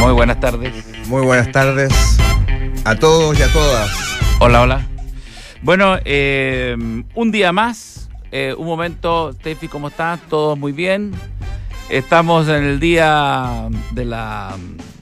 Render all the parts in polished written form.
Muy buenas tardes. Muy buenas tardes a todos y a todas. Hola, hola. Bueno, un día más, un momento, Tefi, ¿cómo estás? Todos muy bien. Estamos en el día de la...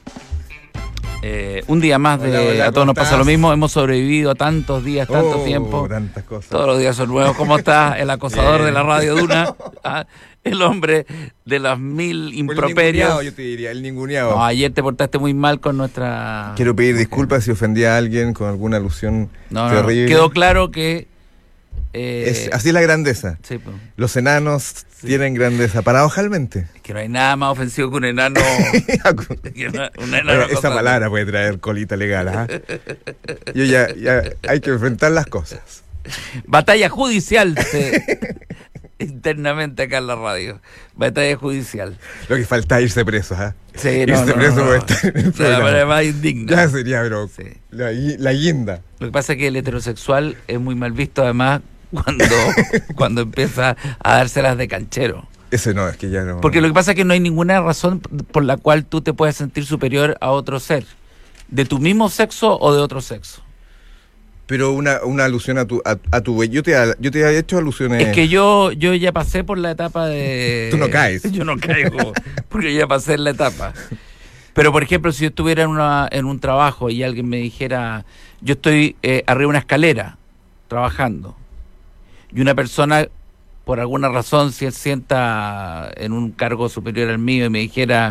un día más de Hola, A todos nos pasa ¿cómo lo estás? mismo. Hemos sobrevivido a tantos días, tanto tiempo. Tantas cosas. Todos los días son nuevos. ¿Cómo está el acosador Bien. de la radio Duna? ¿Ah? El hombre de las 1000 El improperios. ninguneado, yo te diría, el ninguneado. No, ayer te portaste muy mal con nuestra... Quiero pedir disculpas si ofendí a alguien con alguna alusión No, terrible. quedó claro que... Así es la grandeza. Sí, pues. Los enanos tienen grandeza, paradojalmente. Es que no hay nada más ofensivo que un enano. Un enano Esa acosador. palabra puede traer colita legal. ¿Ah? Yo ya hay que enfrentar las cosas. Batalla judicial internamente acá en la radio. Batalla judicial. Lo que falta es irse preso. ¿Ah? Sí, Irse preso por estar en el La programa. manera más indigna. Ya sería, bro. Sí. La guinda. Lo que pasa es que el heterosexual es muy mal visto, además, cuando empieza a dárselas de canchero. Ese no, es que ya no. Porque lo que pasa es que no hay ninguna razón por la cual tú te puedas sentir superior a otro ser, de tu mismo sexo o de otro sexo. Pero una alusión a tu yo te he hecho alusiones. Es que yo ya pasé por la etapa de... Tú no caes. Yo no caigo, porque yo ya pasé en la etapa. Pero, por ejemplo, si yo estuviera en un trabajo y alguien me dijera, yo estoy arriba de una escalera, trabajando, y una persona, por alguna razón, si él sienta en un cargo superior al mío y me dijera,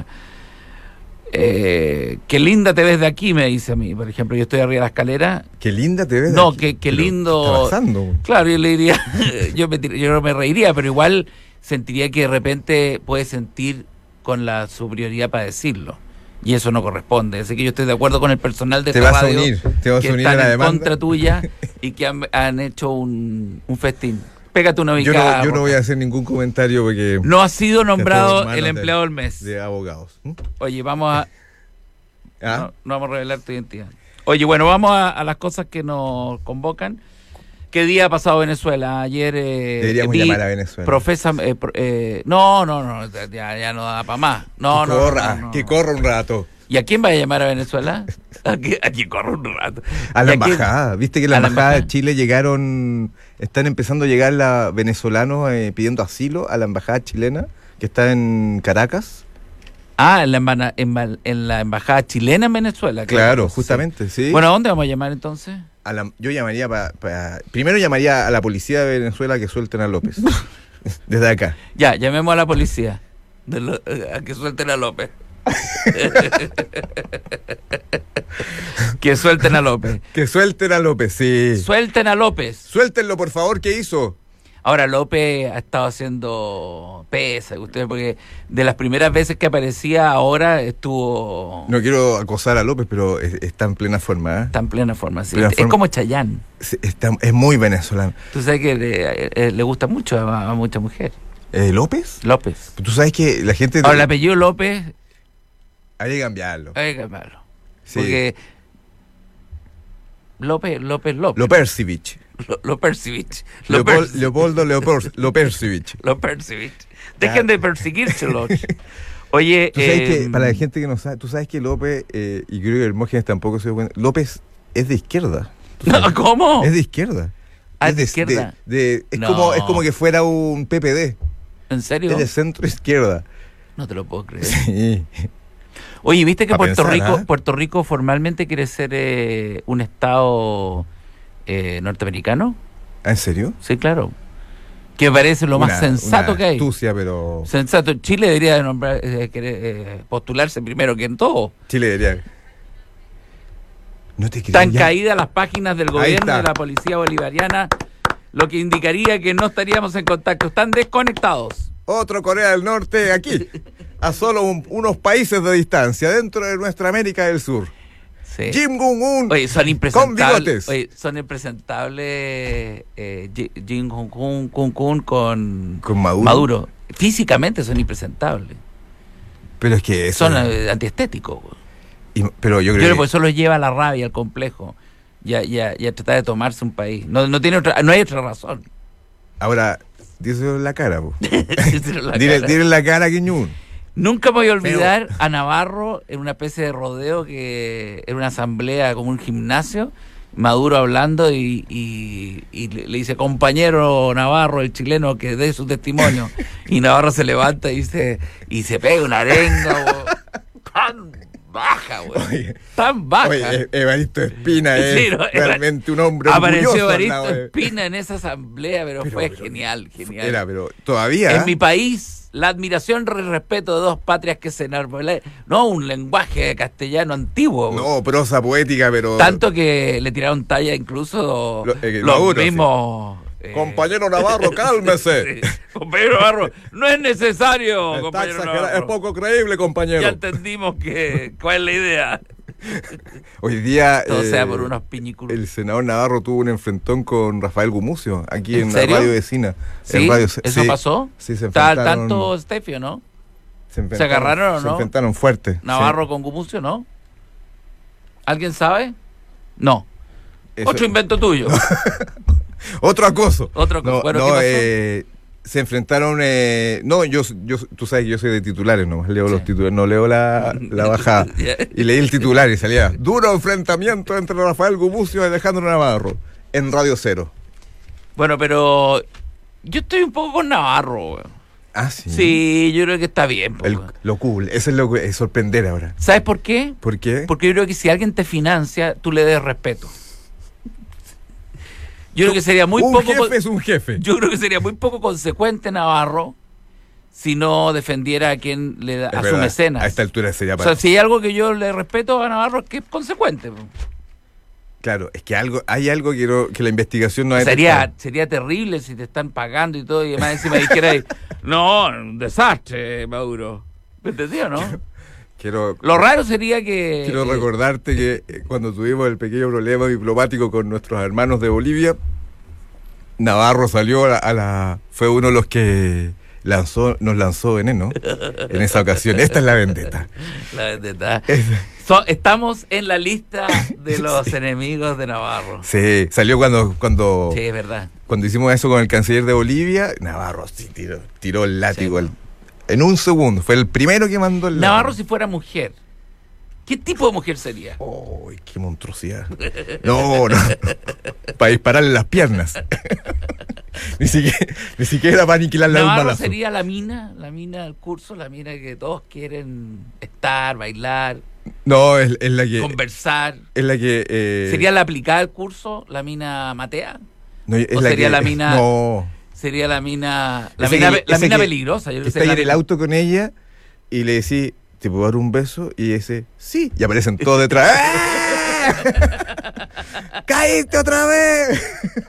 qué linda te ves de aquí, me dice a mí, por ejemplo, yo estoy arriba de la escalera. Qué linda te ves. No, aquí. qué Pero lindo. ¿qué está pasando? Claro, yo le diría, yo no me reiría, pero igual sentiría que de repente puede sentir con la superioridad para decirlo. Y eso no corresponde. Así que yo estoy de acuerdo con el personal de Te esta vas a radio unir, te vas que a unir a están la en demanda. contra tuya y que han hecho un festín. Pégate una Yo ubicada. no voy a hacer ningún comentario porque No ha sido nombrado manos el de- empleado del mes. de abogados. ¿Mm? Oye, vamos a... ¿Ah? No vamos a revelar tu identidad. Oye, bueno, vamos a las cosas que nos convocan. ¿Qué día ha pasado Venezuela? Ayer Deberíamos llamar a Venezuela. No, ya no da para más. No. Que corra un rato. ¿Y a quién va a llamar a Venezuela? ¿A quién corre un rato? A la ¿Y quién? embajada. Viste que la ¿A la embajada de embajada? Chile están empezando a llegar venezolanos pidiendo asilo a la embajada chilena que está en Caracas. Ah, en la embajada chilena en Venezuela. Claro, Sí. justamente, sí. Bueno, ¿a dónde vamos a llamar entonces? Yo llamaría primero llamaría a la policía de Venezuela que suelten a López. Desde acá. Ya, llamemos a la policía. A que suelten a López. Que suelten a López. Que suelten a López, sí. Suelten a López. Suéltenlo, por favor, ¿qué hizo? Ahora, López ha estado haciendo pesa, ustedes, porque de las primeras veces que aparecía, ahora estuvo... No quiero acosar a López, pero está en plena forma. ¿Eh? Está en plena forma, sí. Plena Es forma. como Chayanne. Es muy venezolano. Tú sabes que le gusta mucho a mucha mujer. ¿López? López. Tú sabes que la gente... Ahora, el apellido López, Hay que cambiarlo. hay que cambiarlo. Sí. Porque López. Lopersivich. Lopersivich. Leopoldo Lopersivich. Lopersivich. Dejen de perseguírselos. Oye, Tú sabes que, para la gente que no sabe, tú sabes que López, y creo que Hermógenes tampoco se dio cuenta, López es de izquierda. ¿Tú sabes? ¿Cómo? Es de izquierda. Ah, ¿es de izquierda? Es No. como que fuera un PPD. ¿En serio? Es de centro izquierda. No te lo puedo creer. Sí. Oye, ¿viste que A Puerto pensar, Rico ¿ah? Puerto Rico formalmente quiere ser un estado norteamericano? ¿Ah, ¿En serio? Sí, claro. Que parece lo más sensato una que hay. astucia, pero Sensato. Chile debería nombrar, postularse primero que en todo. Chile diría. No te creo. Están ya. caídas las páginas del Ahí gobierno está. de la policía bolivariana, lo que indicaría que no estaríamos en contacto. Están desconectados. Otro Corea del Norte aquí, a solo unos países de distancia, dentro de nuestra América del Sur. Sí. Kim Jong-un. Oye, son impresentables. Con bigotes. Oye, son impresentables Jin Jong-un con Maduro. Físicamente son impresentables. Pero es que eso, Son antiestéticos. pero yo Yo creo creo que que eso los lleva a la rabia, al complejo. Y a tratar de tomarse un país. No hay otra razón. ahora díselo en la cara, po. Díselo en la Dile cara. en la cara a Kim Jong-un. Nunca me voy a olvidar a Navarro en una especie de rodeo que era una asamblea como un gimnasio, Maduro hablando y le dice, compañero Navarro, el chileno, que dé su testimonio. Y Navarro se levanta y se pega una arenga, tan baja, güey. Tan baja. Oye, Evaristo Espina es Sí, no, realmente un hombre apareció orgulloso. Evaristo Espina en esa asamblea, pero fue genial. Pero todavía... En mi país, la admiración y el respeto de dos patrias que se enarbolan, no un lenguaje castellano antiguo. No, prosa poética, pero... Tanto que le tiraron talla incluso los Maduro, mismos... Compañero Navarro, cálmese. Sí. Compañero Navarro, no es necesario, Está compañero exagerado, Navarro. es poco creíble, compañero. Ya entendimos cuál es la idea. Hoy día Todo sea por unos piñiculos. el senador Navarro tuvo un enfrentón con Rafael Gumucio aquí ¿En en serio? la radio vecina. ¿Sí? En radio, ¿Eso pasó? Sí, se ¿Está al enfrentaron. tanto Stefio, no? Se agarraron o no? Se enfrentaron fuerte. Navarro sí. con Gumucio, ¿no? ¿Alguien sabe? No. Eso- Otro invento tuyo. Otro acoso. Otro acoso. No, Bueno, no, ¿qué se enfrentaron. No, tú sabes que yo soy de titulares nomás. Leo los titulares, no leo la bajada. Ya. Y leí el titular y salía: duro enfrentamiento entre Rafael Gumucio y Alejandro Navarro en Radio Cero. Bueno, pero yo estoy un poco con Navarro, weón. Ah, sí. Sí, yo creo que está bien. Po, weón. Lo cool, eso es lo que es sorprender ahora. ¿Sabes por qué? ¿Por qué? Porque yo creo que si alguien te financia, tú le des respeto. Yo creo que sería muy un poco... jefe es un jefe. Yo creo que sería muy poco consecuente Navarro si no defendiera a quien le da, Es a verdad, su mecenas. a esta altura sería O para... sea, si hay algo que yo le respeto a Navarro es que es consecuente. Po. Claro, es que hay algo que la investigación no ha Sería detectado. terrible si te están pagando y todo, y además encima dijera ahí, no, un desastre, Maduro. ¿Me entendió, no? Lo raro sería que... Quiero recordarte que cuando tuvimos el pequeño problema diplomático con nuestros hermanos de Bolivia, Navarro salió fue uno de los que nos lanzó veneno en esa ocasión. Esta es la vendetta. La vendetta. Estamos en la lista de los enemigos de Navarro. Sí, salió cuando Sí, es verdad. Cuando hicimos eso con el canciller de Bolivia, Navarro sí tiró el látigo en un segundo. Fue el primero que mandó el Navarro, si fuera mujer, ¿qué tipo de mujer sería? ¡Oh, qué monstruosidad! No. Para dispararle las piernas. ni siquiera para aniquilarle un Navarro balazo. sería la mina del curso, la mina que todos quieren estar, bailar, No, es la que... conversar. Es la que... ¿Sería la aplicada del curso, la mina Matea? No, es ¿O la sería que, la mina... No. Sería la mina... La Ese mina, que- la ese mina que- peligrosa. Yo creo que Está sería ahí en la el mina- auto con ella y le decís, ¿te puedo dar un beso? Y ese, sí. Y aparecen todos detrás. ¡Ah! ¡Caíste otra vez!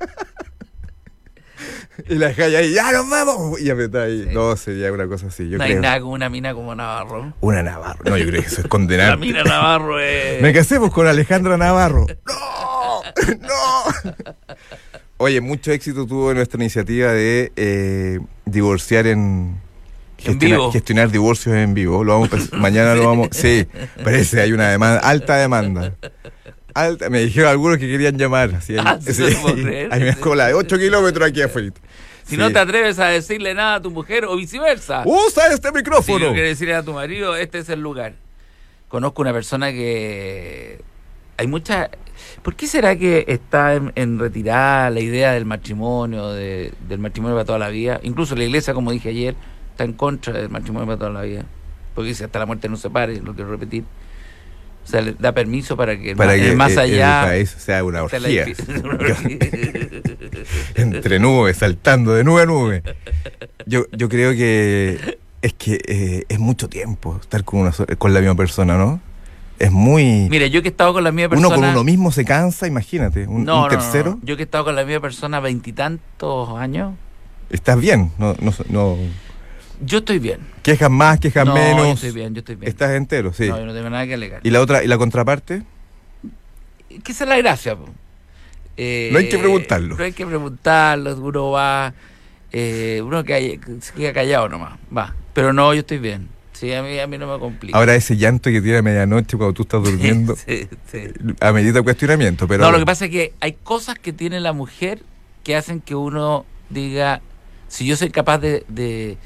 Y la dejáis ahí, ¡ya nos vamos! Y apretá ahí. Sí. No, sería una cosa así. Yo No hay creo. nada como una mina como Navarro. Una Navarro. No, yo creo que eso es La condenable. mina Navarro es... Me casemos con Alejandra Navarro. ¡No! ¡No! Oye, mucho éxito tuvo nuestra iniciativa de divorciar vivo. gestionar divorcios en vivo. Mañana lo vamos. Sí, parece hay una demanda, alta demanda. Me dijeron algunos que querían llamar. Así, ¿Sí lo puedo creer? hay una cola de 8 kilómetros aquí afuera. Si no te atreves a decirle nada a tu mujer o viceversa. ¡Usa este Si micrófono! no quieres decirle a tu marido, este es el lugar. Conozco una persona que... Hay mucha... ¿Por qué será que está en retirada la idea del matrimonio, del matrimonio para toda la vida? Incluso la iglesia, como dije ayer, está en contra del matrimonio para toda la vida. Porque dice hasta la muerte no separe, lo quiero repetir. O sea, le da permiso para que el más allá... el país sea una sea la orgía. difícil. Entre nubes, saltando de nube a nube. Yo creo que es mucho tiempo estar con la misma persona, ¿no? Es muy... Mira, yo que he estado con la misma persona... Uno con uno mismo se cansa, imagínate. Un tercero. No. Yo que he estado con la misma persona 20 años, ¿Estás bien? No. yo estoy bien. Quejas más, quejas No, menos. yo estoy bien. Estás entero, sí. No, yo no tengo nada que alegar. ¿Y la otra, y la contraparte? ¿Qué es la gracia? Po? No hay que preguntarlo. No hay que preguntarlo, uno va... uno que se queda callado nomás, va. Pero no, yo estoy bien. Sí, a mí no me complica. Ahora ese llanto que tiene a medianoche cuando tú estás durmiendo, sí. amerita cuestionamiento, pero... No, lo que pasa es que hay cosas que tiene la mujer que hacen que uno diga, si yo soy capaz de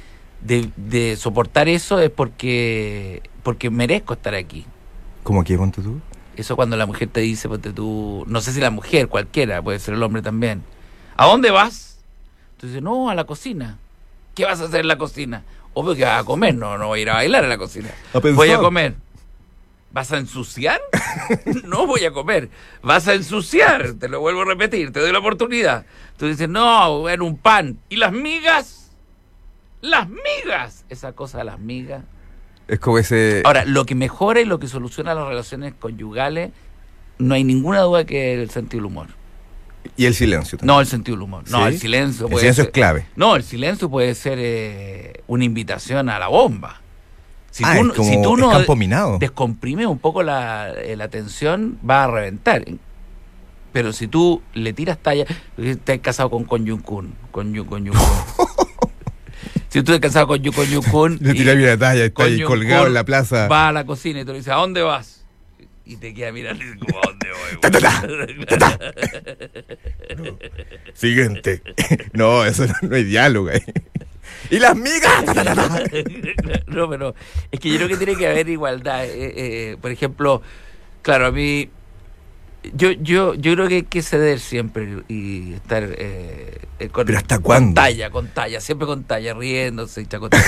de soportar eso es porque merezco estar aquí. ¿Cómo que, ponte tú? Eso cuando la mujer te dice, ponte tú, no sé si la mujer, cualquiera, puede ser el hombre también. ¿A dónde vas? Tú dices, no, a la cocina. ¿Qué vas a hacer en la cocina? Obvio que vas a comer, no voy a ir a bailar a la cocina. Voy a comer. ¿Vas a ensuciar? No voy a comer. Vas a ensuciar, te lo vuelvo a repetir, te doy la oportunidad. Tú dices, no, era un pan. ¿Y las migas? ¡Las migas! Esa cosa de las migas. Es como ese... Ahora, lo que mejora y lo que soluciona las relaciones conyugales, no hay ninguna duda que el sentido del humor. Y el silencio también. No, el sentido del humor. No, ¿Sí? el silencio puede El silencio ser, es clave. No, el silencio puede ser una invitación a la bomba. Si es como si tú es no campo minado. descomprimes un poco la tensión, va a reventar. Pero si tú le tiras talla, estás casado con Yun-kun. Si tú estás casado con Yun-kun, le tiras bien la talla, está ahí colgado en la plaza. Va a la cocina y tú le dices, ¿a dónde vas? Y te queda mirando y dices, ¿a dónde voy? No. Siguiente. No, eso no hay diálogo ahí. ¡Y las migas! No, pero es que yo creo que tiene que haber igualdad. Por ejemplo, claro, a mí... Yo creo que hay que ceder siempre y estar con, ¿pero hasta cuándo? Con talla, siempre con talla, riéndose y chacotando.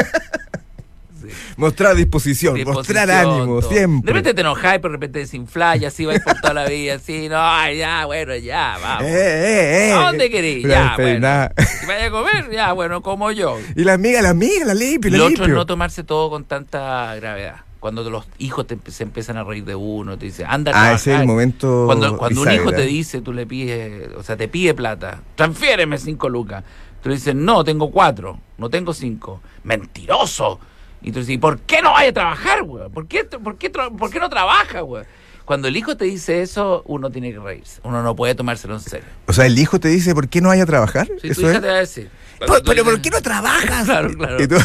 Sí. Mostrar disposición, mostrar ánimo, todo. siempre. De repente te enojáis, pero de repente desinflás y así vais por toda la vida, así, no, ay, ya, bueno, ya, vamos. ¿A dónde querís? Ya, bueno. Si vaya a comer, ya, bueno, como yo. Y la limpio, Lo otro es no tomarse todo con tanta gravedad. Cuando los hijos se empiezan a reír de uno, te dicen, anda a trabajar. Ese es el momento. Cuando un hijo te dice, tú le pides, o sea, te pide plata, transfiéreme 5 lucas. Tú le dices, no, tengo 4, no tengo 5. Mentiroso. Y tú dices, ¿por qué no vaya a trabajar, güey? ¿Por qué no trabaja, güey? Cuando el hijo te dice eso, uno tiene que reírse. Uno no puede tomárselo en serio. O sea, el hijo te dice, ¿por qué no vaya a trabajar? Sí, tu hija te va a decir. Pero ¿por qué no trabajas? Claro, claro. ¿Y tú?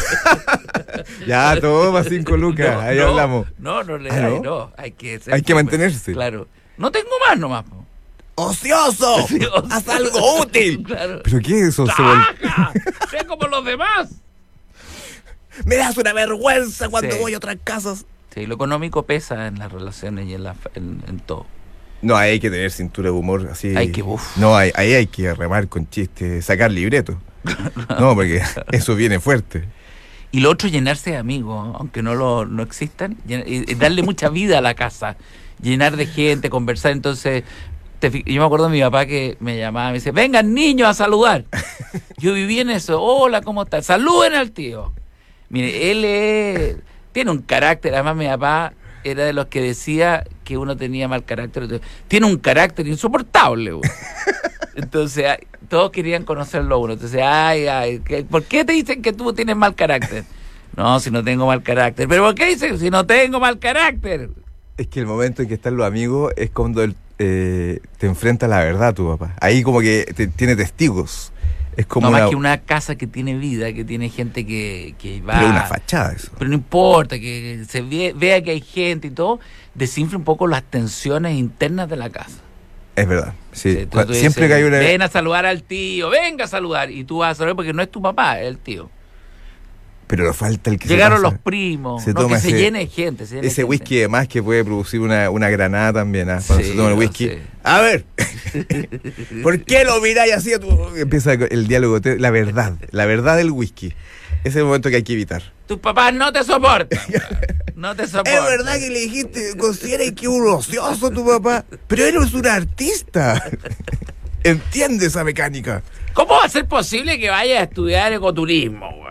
Ya, toma 5 lucas, No, ahí no, hablamos. No le ¿Ah, hay, no? hay que mantenerse. Claro. No tengo más nomás. ¡Ocioso! Sí, ¡Haz algo útil! Claro. ¿Pero qué es eso? ¡Trabaja! ¡Sé como los demás! Me das una vergüenza cuando Sí. voy a otras casas. Sí, lo económico pesa en las relaciones y en todo. No, ahí hay que tener cintura de humor así. Hay que, No, ahí hay que remar con chistes, sacar libreto. No, porque eso viene fuerte. Y lo otro, llenarse de amigos, aunque no existan, y darle mucha vida a la casa, llenar de gente, conversar. Entonces, yo me acuerdo de mi papá que me llamaba, me dice, vengan niños a saludar. Yo viví en eso, hola, ¿cómo están? Saluden al tío. Mire, él tiene un carácter, además mi papá era de los que decía que uno tenía mal carácter. Tiene un carácter insoportable, güey. Entonces, todos querían conocerlo a uno. Entonces, ¿por qué te dicen que tú tienes mal carácter? No, si no tengo mal carácter. ¿Pero por qué dicen si no tengo mal carácter? Es que el momento en que están los amigos es cuando te enfrenta a la verdad tu papá. Ahí como que tiene testigos. Es como más que una casa que tiene vida, que tiene gente que va... Pero una fachada eso. Pero no importa, que se vea que hay gente y todo, desinfla un poco las tensiones internas de la casa. Es verdad, sí. Siempre dices, que hay una... Ven a saludar al tío, venga a saludar. Y tú vas a saludar porque no es tu papá, es el tío. Pero nos falta el que llegaron los primos, se no, toma que se llene de gente. Ese whisky además que puede producir una granada también, ¿eh? Cuando se toma el whisky. Sí. A ver, ¿por qué lo miráis así? Empieza el diálogo, la verdad del whisky. Ese es el momento que hay que evitar. Tus papás no te soportan. No te soportan. Es verdad que le dijiste, consideras que es un ocioso tu papá, pero él es un artista. Entiende esa mecánica. ¿Cómo va a ser posible que vayas a estudiar ecoturismo, güey?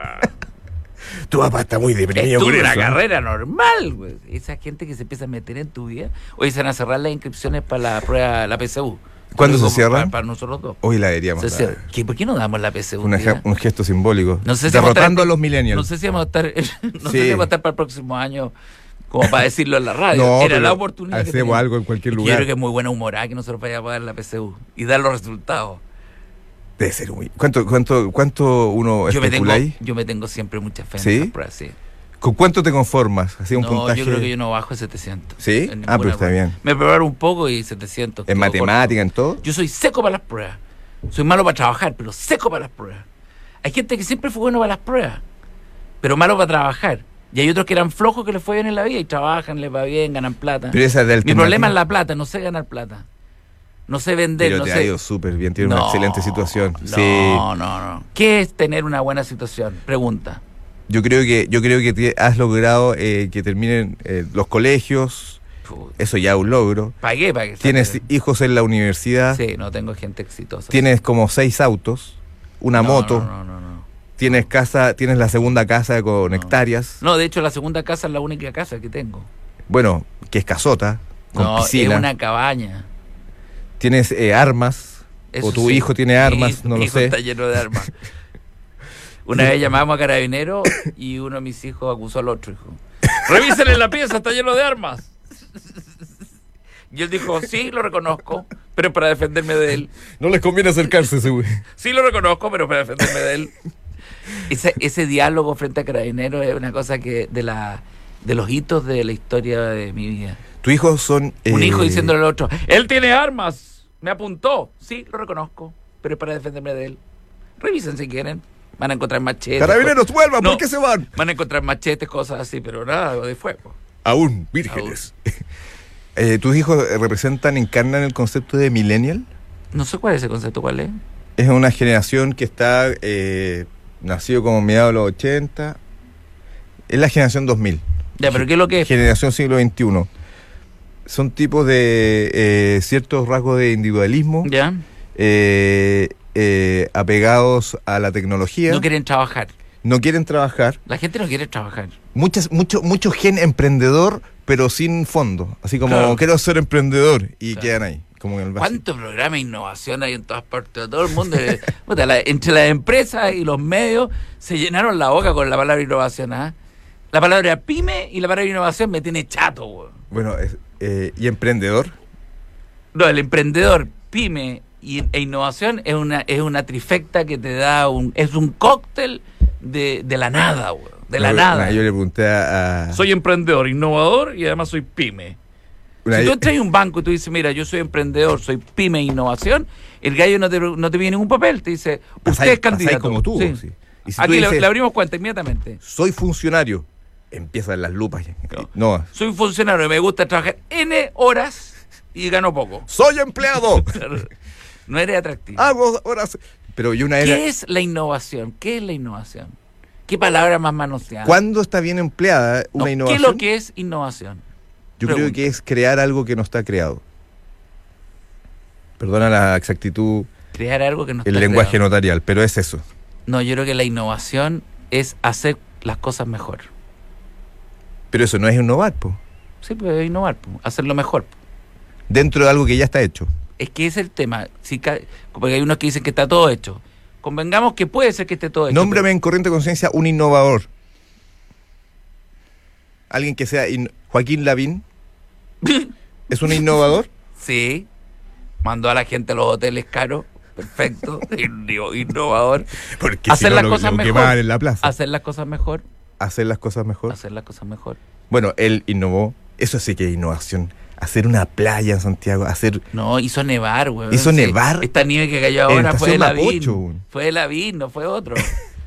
Tu papá está muy deprimido. Estudia una carrera normal, güey. Esa gente que se empieza a meter en tu vida. Hoy se van a cerrar las inscripciones para la prueba, la PSU. ¿Cuándo se cierran? Para nosotros dos. Hoy la deberíamos dar. ¿Por qué no damos la PSU? Un gesto simbólico. No sé si derrotando a los millennials. No sé si vamos a estar, no sé si vamos a estar para el próximo año como para decirlo en la radio. No, era la oportunidad. Hacemos algo en cualquier lugar. Yo creo que es muy buena humorada que nosotros vayamos a dar la PSU y dar los resultados. Debe ser muy... ¿Cuánto uno especula ahí? Yo me tengo siempre mucha fe en esas pruebas, sí. ¿Con cuánto te conformas? ¿Hacía un puntaje? Yo creo que yo no bajo de 700. ¿Sí? Pero está bien. Me preparo un poco y 700. ¿En matemática, en todo? Yo soy seco para las pruebas. Soy malo para trabajar, pero seco para las pruebas. Hay gente que siempre fue bueno para las pruebas. pero malos para trabajar. Y hay otros que eran flojos que les fue bien en la vida y trabajan, les va bien, ganan plata. Pero esa es Mi problema es la plata, no sé ganar plata. No sé vender, pero no te sé. ha ido súper bien, tiene una excelente situación. No, Sí. no. ¿Qué es tener una buena situación? Pregunta. Yo creo que has logrado que terminen los colegios. Eso ya es un logro. Pagué para que Tienes hijos en la universidad. Sí, no tengo gente exitosa. Tienes como 6 autos, una moto. No. Tienes la segunda casa con hectáreas. No, de hecho la segunda casa es la única casa que tengo. Bueno, que es casota, con piscina. Es una cabaña. Tienes armas. Eso o tu sí. hijo tiene armas, Sí, no mi lo hijo sé. está lleno de armas. Una vez llamamos a Carabineros y uno de mis hijos acusó al otro hijo. Revísenle la pieza, está lleno de armas. Y él dijo, sí, lo reconozco, pero para defenderme de él. No les conviene acercarse, ese güey. Sí, lo reconozco, pero para defenderme de él. Ese diálogo frente a Carabineros es una cosa que de los hitos de la historia de mi vida. Tus hijos son... Un hijo diciéndole al otro, él tiene armas, me apuntó. Sí, lo reconozco, pero es para defenderme de él. Revisen si quieren. Van a encontrar machetes. Carabineros, vuelvan, No. ¿por qué se van? Van a encontrar machetes, cosas así, pero nada de fuego. Aún, vírgenes. ¿Tus hijos encarnan el concepto de millennial? No sé cuál es ese concepto, ¿cuál es? Es una generación que está nacido como mediados de los 80. Es la generación 2000. Ya, pero ¿qué es lo que es? Generación siglo XXI. Son tipos de ciertos rasgos de individualismo, ¿Ya? apegados a la tecnología. No quieren trabajar. No quieren trabajar. La gente no quiere trabajar. Mucho gen emprendedor, pero sin fondo. Así como, Claro. quiero ser emprendedor. Y Claro. quedan ahí. Como en el básico. ¿Cuánto programa de innovación hay en todas partes de todo el mundo? Puta, entre las empresas y los medios se llenaron la boca con la palabra innovación. ¿Ah? La palabra pyme y la palabra innovación me tiene chato, güey. Bueno, ¿y emprendedor? No, el emprendedor, pyme e innovación es una trifecta que te da es un cóctel de la nada, güey. De la nada. Yo le pregunté a... Soy emprendedor, innovador y además soy pyme. Si tú entras en un banco y tú dices, mira, yo soy emprendedor, soy pyme e innovación, el gallo no te pide ningún papel, te dice, usted es candidato. como tú. Sí. Sí. Y si tú Aquí dices, le abrimos cuenta inmediatamente. soy funcionario, empiezan las lupas. Claro. No, Soy funcionario, me gusta trabajar N horas y gano poco. soy empleado. Claro. No eres atractivo. Hago horas. Pero yo una vez... ¿Qué es la innovación? ¿Qué es la innovación? ¿Qué palabra más manoseada? ¿Cuándo está bien empleada una No, innovación? ¿qué es lo que es innovación? Yo creo que es crear algo que no está creado. Perdona la exactitud, Crear algo que no está el lenguaje creado. notarial, pero es eso. No, yo creo que la innovación es hacer las cosas mejor. Pero eso no es innovar, po. Sí, pues innovar, pues, hacerlo mejor. Dentro de algo que ya está hecho. Es que ese es el tema. Porque hay unos que dicen que está todo hecho. Convengamos que puede ser que esté todo hecho. Nómbrame en corriente de conciencia un innovador. Alguien que sea... Joaquín Lavín. ¿Es un innovador? Sí. Mandó a la gente a los hoteles caros. Perfecto. Innovador. Porque Hacer las cosas lo mejor. quemaban en la plaza. Hacer las cosas mejor. Hacer las cosas mejor. Hacer las cosas mejor. Bueno, él innovó. Eso sí que es innovación. Hacer una playa en Santiago, hacer... No, hizo nevar, güey. ¿Hizo nevar? Esta nieve que cayó En ahora fue de Estación Lavín. Mapocho, güey. Fue de Lavín, no fue otro.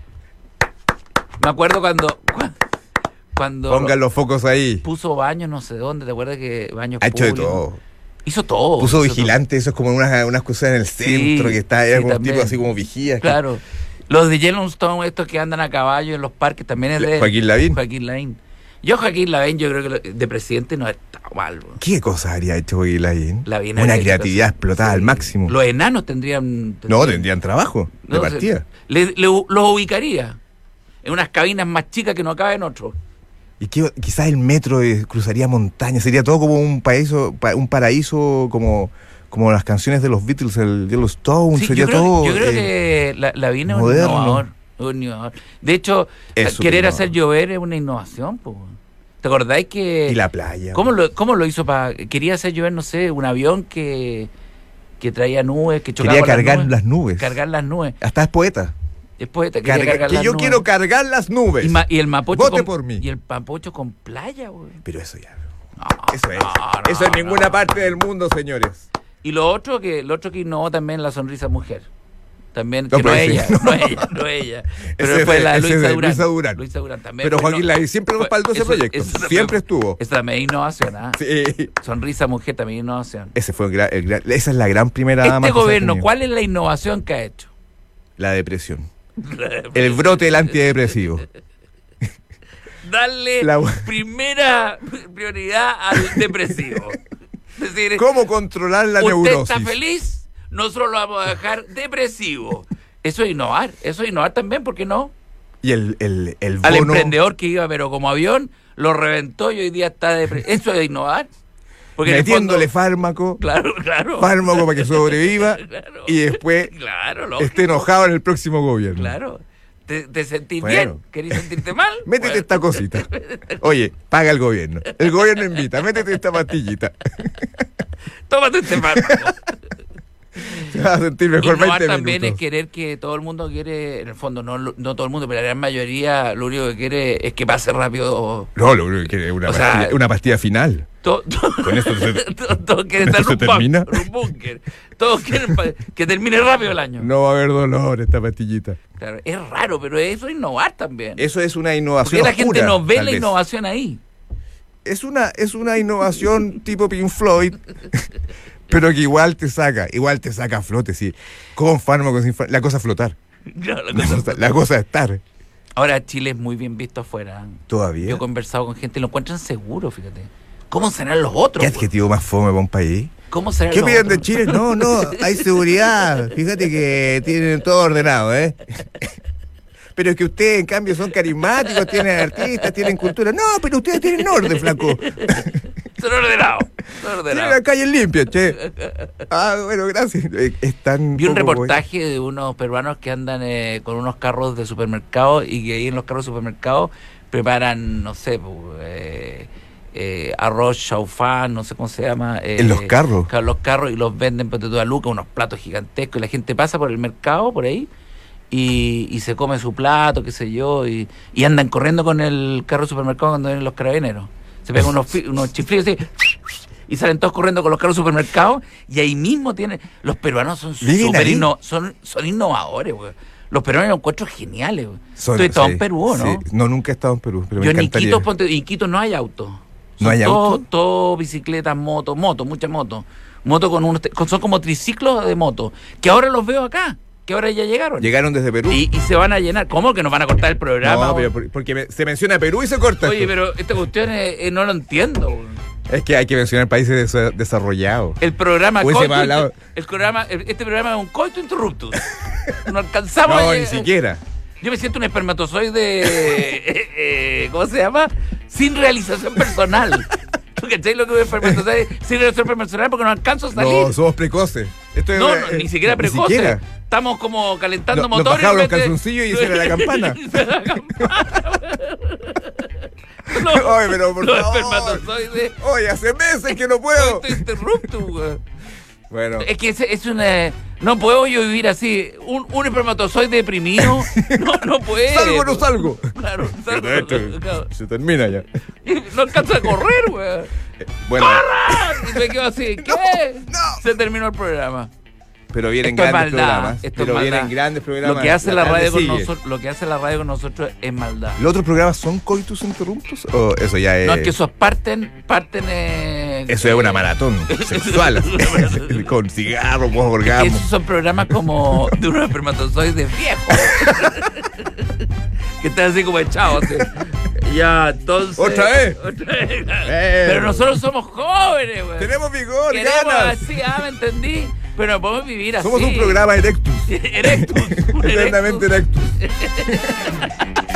Me acuerdo cuando Pongan los focos ahí. puso baños no sé dónde, ¿te acuerdas que baños Ha hecho de públicos? todo. Hizo todo. Puso hizo vigilante, eso es como unas cosas en el centro, que está, era sí, como un también. tipo así como vigía. Claro. Los de Yellowstone, estos que andan a caballo en los parques, también es de Joaquín Lavín. Joaquín Lavín. Joaquín Lavín, yo creo que de presidente no está mal. Bro. ¿Qué cosas habría hecho Joaquín Lavín? Lavín Una habría hecho creatividad cosas. explotada Sí. al máximo. Los enanos tendrían No, tendrían trabajo de no, partida. los ubicaría en unas cabinas más chicas que no caben otros. Y quizás el metro cruzaría montañas, sería todo como un paraíso como las canciones de los Beatles, el Yellowstone, Sí, sería yo creo, todo... yo creo que Lavín es un moderno. innovador. Un innovador. De hecho, Es súper querer innovador. hacer llover es una innovación. Po. ¿Te acordáis que... Y la playa. ¿Cómo lo hizo para...? Quería hacer llover, no sé, un avión que traía nubes, que chocaba Quería con cargar las nubes. Cargar las nubes. Hasta es poeta. Después te quería cargar Que las yo nubes. quiero cargar las nubes. Y el mapocho Vote con, por mí. Y el mapocho con playa, güey. Pero eso ya... No, Eso es. no, Eso en no, ninguna no. parte del mundo, señores. Y lo otro que innovó también la sonrisa mujer. también, No, que no pues sí, ella, no. no ella. Pero Ese fue de- la ese Luisa de Durán. Luisa Durán. Luisa Durán también. Pero fue Joaquín no- Lavín siempre fue- respaldó ese proyecto. eso también Siempre fue- estuvo. Eso también es innovación, ¿ah? Sí. Sonrisa mujer también es innovación. Esa es la gran primera dama. Este que se ha gobierno, tenido. ¿cuál es la innovación que ha hecho? La depresión. El brote del antidepresivo. Darle La- primera prioridad al depresivo. Es decir, ¿Cómo controlar la usted neurosis? está feliz, nosotros lo vamos a dejar depresivo. Eso es innovar también, ¿por qué no? Y el Al bono. emprendedor que iba pero como avión, lo reventó y hoy día está depresivo. Eso es innovar. Porque en el Metiéndole fondo- fármaco. Claro. Fármaco para que sobreviva. Claro. Y después Claro, lógico. esté enojado en el próximo gobierno. Claro. ¿Te sentís Bueno. bien? ¿Querés sentirte mal? Métete Bueno. esta cosita. Oye, paga el gobierno. El gobierno invita. Métete esta pastillita. Tómate este fármaco. Te vas a sentir mejor Innovar 20 también minutos. es querer que todo el mundo quiere, en el fondo, no todo el mundo, pero la gran mayoría lo único que quiere es que pase rápido. No, lo único que quiere es O sea, una pastilla final. Con esto se- todos quieren ¿con estar esto en termina? un búnker. Todos quieren que termine rápido el año. No va a haber dolor esta pastillita. Claro, es raro, pero eso es innovar también. Eso es una Porque innovación la gente oscura, no ve tal la vez. innovación ahí. Es una innovación tipo Pink Floyd, pero que igual te saca a flote, sí. Con fármacos, sin fármacos. La cosa es flotar. Claro, la La cosa- cosa, la cosa es estar. Ahora Chile es muy bien visto afuera. Todavía. Yo he conversado con gente y lo encuentran seguro, fíjate. ¿Cómo serán los otros? ¿Qué güey? adjetivo más fome para un país? ¿Cómo serán ¿Qué los piden de otros? Chile? No, hay seguridad. Fíjate que tienen todo ordenado, ¿eh? Pero es que ustedes, en cambio, son carismáticos, tienen artistas, tienen cultura. No, pero ustedes tienen orden, flaco. Son ordenados. Tienen la calle limpia, che. Ah, bueno, gracias. Es tan Vi un poco reportaje de unos peruanos que andan con unos carros de supermercado y que ahí en los carros de supermercado preparan, no sé, arroz, chaufán, no sé cómo se llama. ¿En los carros? Claro, los carros y los venden por toda Luca, unos platos gigantescos y la gente pasa por el mercado, por ahí, y se come su plato, qué sé yo, y andan corriendo con el carro de supermercado cuando vienen los carabineros. Se pegan unos chiflidos así, y salen todos corriendo con los carros de supermercado, y ahí mismo tienen... Los peruanos son ¿Viven súper ahí? son innovadores, güey. Los peruanos los encuentro geniales, güey. Son- Tú has estado sí, en Perú, ¿no? sí. No, nunca he estado en Perú, pero Yo me en encantaría. Iquitos, en Iquitos no hay auto. ¿No hay auto? Todo bicicletas, muchas motos. Moto son como triciclos de moto, que ahora los veo acá, que ahora ya llegaron. Llegaron desde Perú. Y se van a llenar. ¿Cómo que nos van a cortar el programa? No, güey? pero porque se menciona Perú y se corta. Oye, esto. pero esta cuestión no lo entiendo, güey. Es que hay que mencionar países desarrollados. El programa Hubiese Coito, hablado- este programa es un coito interruptus. No alcanzamos No, a- ni siquiera. Yo me siento un espermatozoide, ¿cómo se llama? Sin realización personal. ¿Tú cachai lo que es un espermatozoide sin realización personal? Porque no alcanzo a salir. No, somos precoces. Esto es, No, ni siquiera ni precoce. siquiera. Estamos como calentando Nos motores. bajamos los en vez de- calzoncillos y hicieron la campana. Hicieron la campana. Oye, pero por los favor. espermatozoides. Oye, hace meses que no puedo. Esto interrupto, güey. Bueno, Es que es una... No puedo yo vivir así. Un espermatozoide deprimido. No puede. ¿salgo o no salgo? Claro, salgo. Esto Claro. se termina ya. No alcanza a correr, güey. Bueno, Y me quedo así. ¿Qué? no. Se terminó el programa. pero vienen Esto es grandes maldad, programas. esto es Pero maldad. vienen grandes programas. Lo que hace la tarde radio con sigue. nosotros, lo que hace la radio con nosotros es maldad. ¿Los otros programas son coitus interruptus? ¿O eso ya es.? No, es que esos parten Eso es una maratón sexual. Con cigarros, mojo orgasmo. Esos son programas como de unos espermatozoides viejos. Que están así como echados. Así. Ya, entonces. ¿Otra vez? Pero nosotros somos jóvenes, güey. Tenemos vigor, Queremos ganas. así, me entendí. Pero no podemos vivir así. Somos un programa erectus. Erectus. un Eternamente erectus. erectus.